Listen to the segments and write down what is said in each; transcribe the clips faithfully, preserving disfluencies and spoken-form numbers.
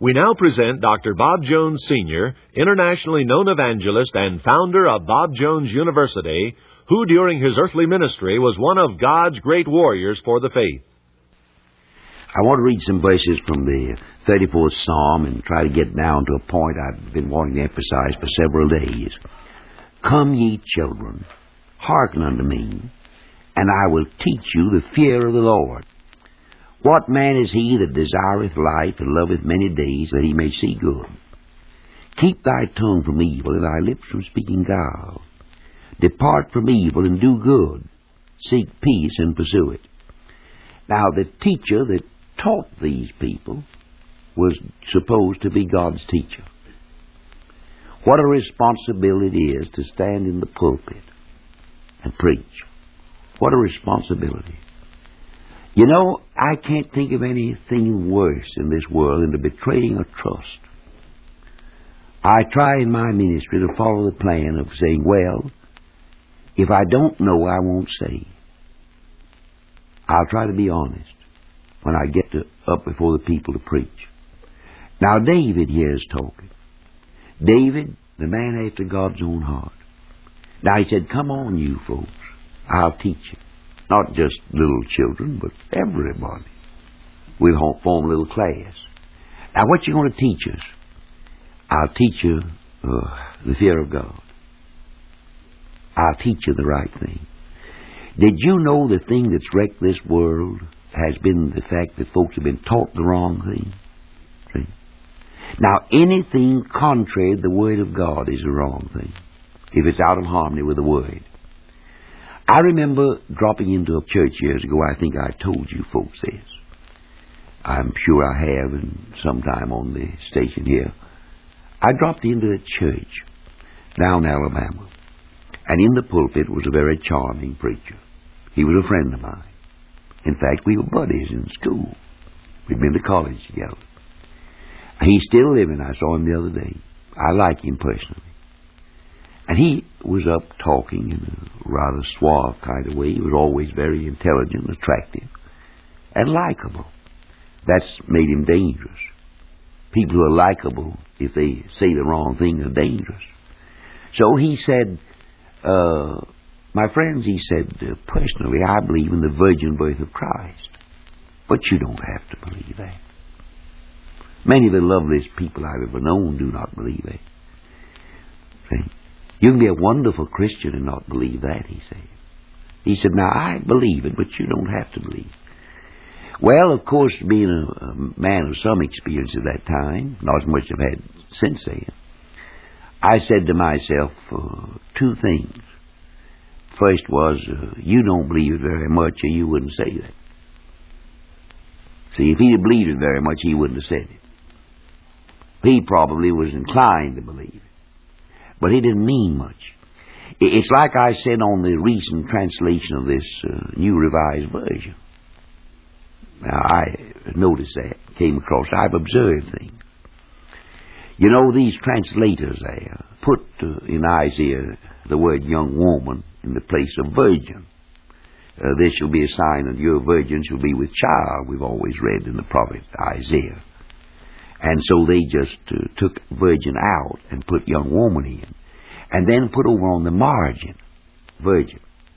We now present Doctor Bob Jones, Senior, internationally known evangelist and founder of Bob Jones University, who during his earthly ministry was one of God's great warriors for the faith. I want to read some verses from the thirty-fourth Psalm and try to get down to a point I've been wanting to emphasize for several days. Come, ye children, hearken unto me, and I will teach you the fear of the Lord. What man is he that desireth life and loveth many days, that he may see good? Keep thy tongue from evil, and thy lips from speaking guile. Depart from evil and do good. Seek peace and pursue it. Now, the teacher that taught these people was supposed to be God's teacher. What a responsibility it is to stand in the pulpit and preach. What a responsibility. You know, I can't think of anything worse in this world than the betraying of trust. I try in my ministry to follow the plan of saying, well, if I don't know, I won't say. I'll try to be honest when I get to, up before the people to preach. Now, David here is talking. David, the man after God's own heart. Now, he said, come on, you folks. I'll teach you. Not just little children, but everybody. We'll form a little class. Now, what you going to teach us? I'll teach you uh, the fear of God. I'll teach you the right thing. Did you know the thing that's wrecked this world has been the fact that folks have been taught the wrong thing? See? Now, anything contrary to the Word of God is a wrong thing, if it's out of harmony with the Word. I remember dropping into a church years ago. I think I told you folks this. I'm sure I have, and sometime on the station here. I dropped into a church down in Alabama, and in the pulpit was a very charming preacher. He was a friend of mine. In fact, we were buddies in school. We'd been to college together. He's still living. I saw him the other day. I like him personally. And he was up talking in a rather suave kind of way. He was always very intelligent, attractive, and likable. That's made him dangerous. People who are likable, if they say the wrong thing, are dangerous. So he said, uh, my friends, he said, uh, personally, I believe in the virgin birth of Christ. But you don't have to believe that. Many of the loveliest people I've ever known do not believe that. See? You can be a wonderful Christian and not believe that, he said. He said, now, I believe it, but you don't have to believe. Well, of course, being a, a man of some experience at that time, not as much as I've had since then, I said to myself uh, two things. First was, uh, you don't believe it very much, or you wouldn't say that. See, if he had believed it very much, he wouldn't have said it. He probably was inclined to believe it. But he didn't mean much. It's like I said on the recent translation of this uh, New Revised Version. Now, I noticed that, came across, I've observed things. You know, these translators there put uh, in Isaiah the word young woman in the place of virgin. Uh, this shall be a sign that your virgin shall be with child, we've always read in the prophet Isaiah. And so they just uh, took virgin out and put young woman in. And then put over on the margin, virgin.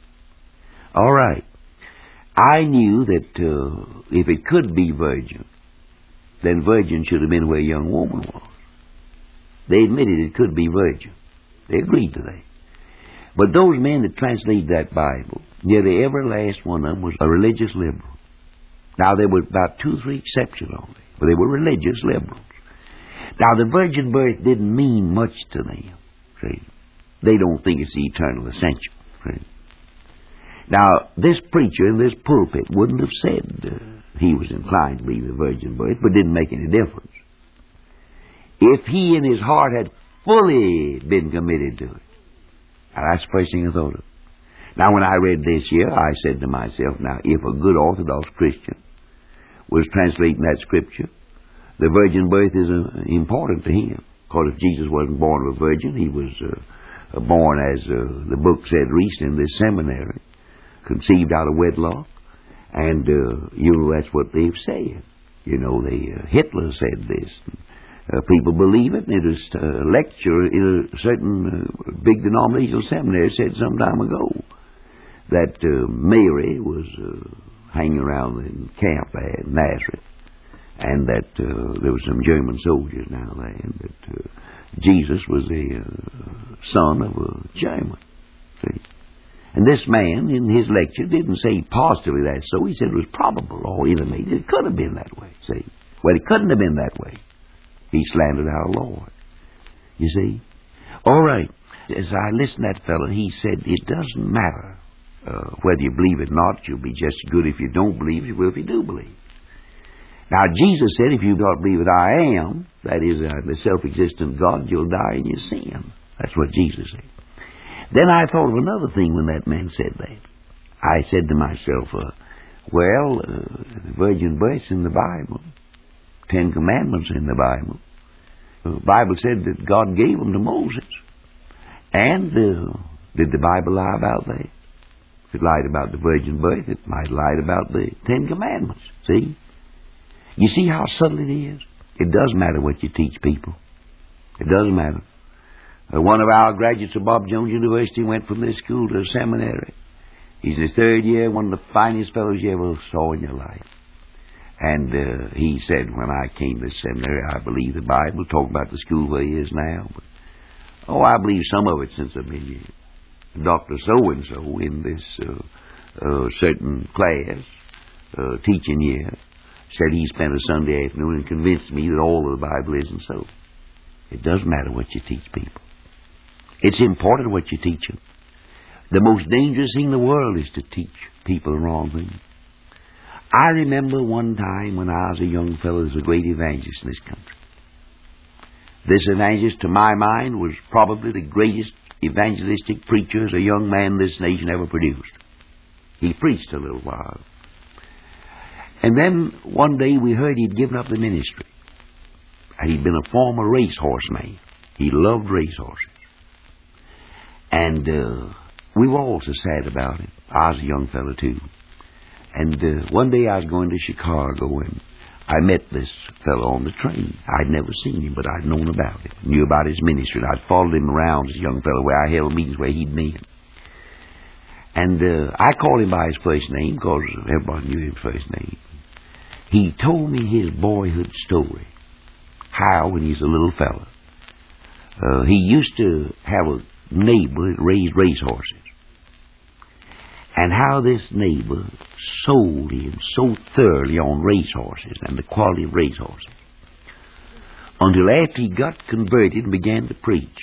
All right. I knew that uh, if it could be virgin, then virgin should have been where young woman was. They admitted it could be virgin. They agreed to that. But those men that translated that Bible, nearly every last one of them was a religious liberal. Now, there were about two or three exceptions only. But they were religious liberals. Now, the virgin birth didn't mean much to them. See? They don't think it's the eternal essential. See? Now, this preacher in this pulpit wouldn't have said uh, he was inclined to believe the virgin birth, but didn't make any difference. If he in his heart had fully been committed to it. Now, that's the first thing I thought of. Now, when I read this here, I said to myself, now, if a good Orthodox Christian was translating that scripture, the virgin birth is uh, important to him. Because if Jesus wasn't born of a virgin, he was uh, born, as uh, the book said recently in this seminary, conceived out of wedlock. And, uh, you know, that's what they've said. You know, they, uh, Hitler said this. Uh, people believe it, and it was a lecture in a certain uh, big denominational seminary said some time ago that uh, Mary was uh, hanging around in camp there in Nazareth, and that uh, there were some German soldiers now there, and that uh, Jesus was the uh, son of a German. See? And this man, in his lecture, didn't say positively that so. He said it was probable or intimated. It could have been that way, see. Well, it couldn't have been that way. He slandered our Lord. You see? All right. As I listened to that fellow, he said, it doesn't matter uh, whether you believe it or not. You'll be just as good if you don't believe. You will if you do believe. Now, Jesus said, if you don't believe that I am, that is, uh, the self-existent God, you'll die in your sin. That's what Jesus said. Then I thought of another thing when that man said that. I said to myself, uh, well, uh, the virgin birth's in the Bible. Ten Commandments in the Bible. The Bible said that God gave them to Moses. And uh, did the Bible lie about that? If it lied about the virgin birth, it might have lied about the Ten Commandments. See? You see how subtle it is? It does matter what you teach people. It doesn't matter. Uh, one of our graduates of Bob Jones University went from this school to a seminary. He's in his third year, one of the finest fellows you ever saw in your life. And uh, he said, when I came to seminary, I believe the Bible, talk about the school where he is now. But, oh, I believe some of it since I've been here. Doctor So-and-so in this uh, uh, certain class, uh, teaching year, said he spent a Sunday afternoon and convinced me that all of the Bible isn't so. It doesn't matter what you teach people. It's important what you teach them. The most dangerous thing in the world is to teach people the wrong thing. I remember one time when I was a young fellow, there was a great evangelist in this country. This evangelist, to my mind, was probably the greatest evangelistic preacher as a young man this nation ever produced. He preached a little while. And then one day we heard he'd given up the ministry. He'd been a former racehorse man. He loved racehorses. And uh, we were all so sad about it. I was a young fellow, too. And uh, one day I was going to Chicago, and I met this fellow on the train. I'd never seen him, but I'd known about it, knew about his ministry, and I'd followed him around as a young fellow where I held meetings where he'd been. And uh, I called him by his first name because everybody knew his first name. He told me his boyhood story, how when he was a little fellow, uh, he used to have a neighbor that raised racehorses. And how this neighbor sold him so thoroughly on racehorses and the quality of racehorses, until after he got converted and began to preach,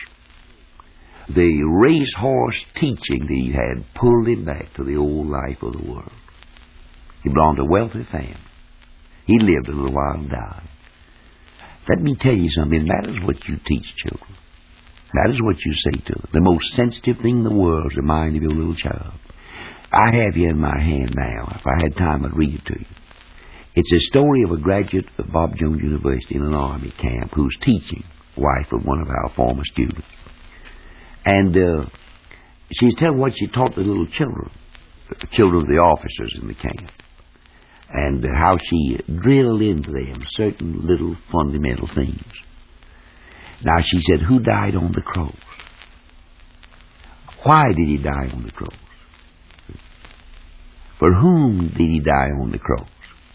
the racehorse teaching that he had pulled him back to the old life of the world. He belonged to a wealthy family. He lived a little while and died. Let me tell you something. It matters what you teach children. It matters what you say to them. The most sensitive thing in the world is the mind of your little child. I have you in my hand now. If I had time, I'd read it to you. It's a story of a graduate of Bob Jones University in an army camp who's teaching, wife of one of our former students. And uh, she's telling what she taught the little children, the children of the officers in the camp, and uh, how she drilled into them certain little fundamental things. Now, she said, who died on the cross? Why did he die on the cross? For whom did he die on the cross?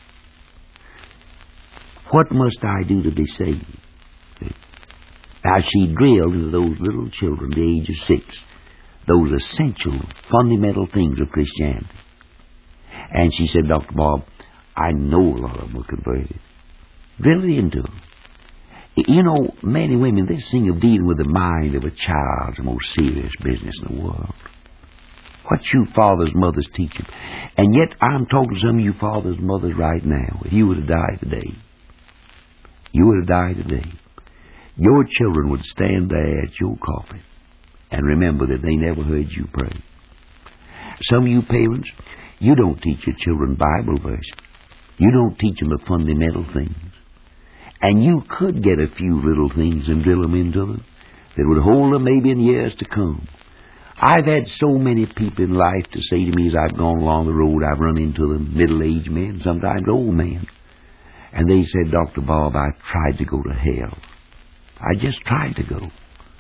What must I do to be saved? Now, she drilled into those little children, the age of six, those essential, fundamental things of Christianity. And she said, Doctor Bob, I know a lot of them were converted. Drill it into them. You know, men and women, this thing of dealing with the mind of a child is the most serious business in the world. What you fathers, mothers teach them. And yet, I'm talking to some of you fathers and mothers right now. If you were to die today, you were to die today, your children would stand there at your coffin and remember that they never heard you pray. Some of you parents, you don't teach your children Bible verses. You don't teach them the fundamental things. And you could get a few little things and drill them into them that would hold them maybe in years to come. I've had so many people in life to say to me as I've gone along the road, I've run into them, middle-aged men, sometimes old men. And they said, Doctor Bob, I tried to go to hell. I just tried to go.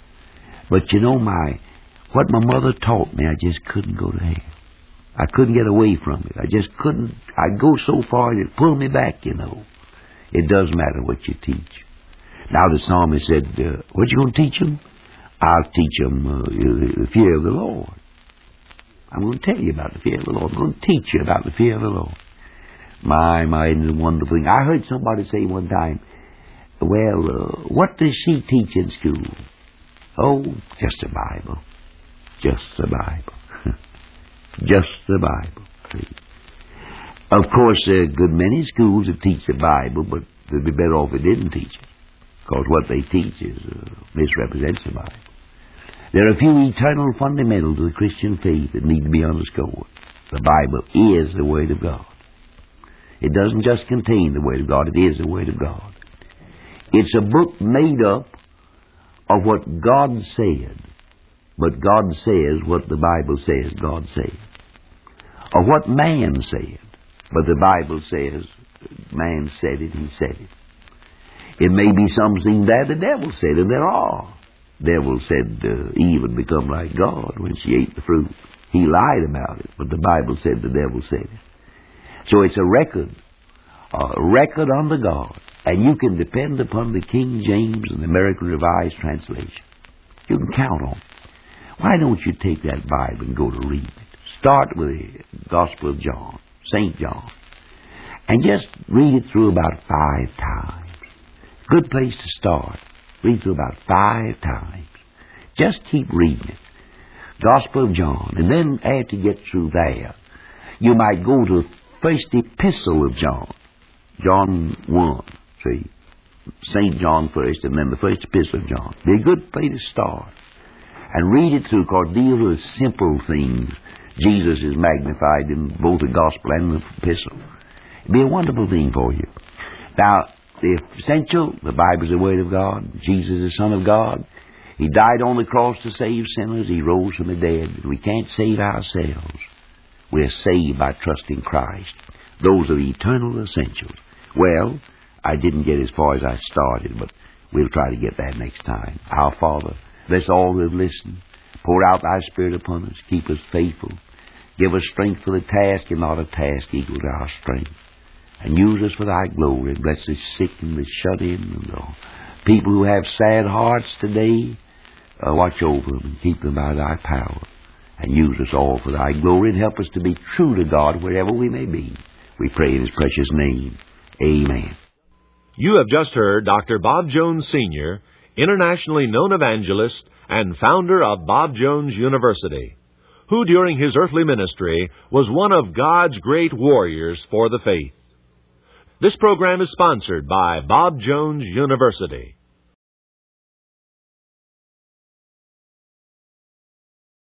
But you know, my what my mother taught me, I just couldn't go to hell. I couldn't get away from it. I just couldn't. I'd go so far, it'd pull me back, you know. It doesn't matter what you teach. Now the psalmist said, uh, what you going to teach them? I'll teach them uh, the fear of the Lord. I'm going to tell you about the fear of the Lord. I'm going to teach you about the fear of the Lord. My, my, it's a wonderful thing. I heard somebody say one time, well, uh, what does she teach in school? Oh, just the Bible. Just the Bible. Just the Bible. See? Of course, there are a good many schools that teach the Bible, but they'd be better off if they didn't teach it, because what they teach is uh, misrepresents the Bible. There are a few eternal fundamentals of the Christian faith that need to be underscored. The Bible is the Word of God. It doesn't just contain the Word of God, it is the Word of God. It's a book made up of what God said, but God says what the Bible says God said. Or what man said, but the Bible says man said it, he said it. It may be something that the devil said, and there are. The devil said uh, Eve would become like God when she ate the fruit. He lied about it, but the Bible said the devil said it. So it's a record, a record under God, and you can depend upon the King James and the American Revised Translation. You can count on it. Why don't you take that Bible and go to read it? Start with the Gospel of John, Saint John, and just read it through about five times. Good place to start. Read through about five times. Just keep reading it. Gospel of John. And then after you get through there, you might go to the first epistle of John. John one. See? Saint John first, and then the first epistle of John. Be a good place to start. And read it through, because it deals with simple things. Jesus is magnified in both the gospel and the epistle. It'd be a wonderful thing for you. Now, the essential, the Bible is the Word of God. Jesus is the Son of God. He died on the cross to save sinners. He rose from the dead. We can't save ourselves. We're saved by trusting Christ. Those are the eternal essentials. Well, I didn't get as far as I started, but we'll try to get that next time. Our Father, bless all who have listened. Pour out thy Spirit upon us. Keep us faithful. Give us strength for the task, and not a task equal to our strength. And use us for thy glory. Bless the sick and the shut in and the people who have sad hearts today. Uh, watch over them and keep them by thy power. And use us all for thy glory, and help us to be true to God wherever we may be. We pray in his precious name. Amen. You have just heard Doctor Bob Jones, Senior, internationally known evangelist and founder of Bob Jones University, who during his earthly ministry was one of God's great warriors for the faith. This program is sponsored by Bob Jones University.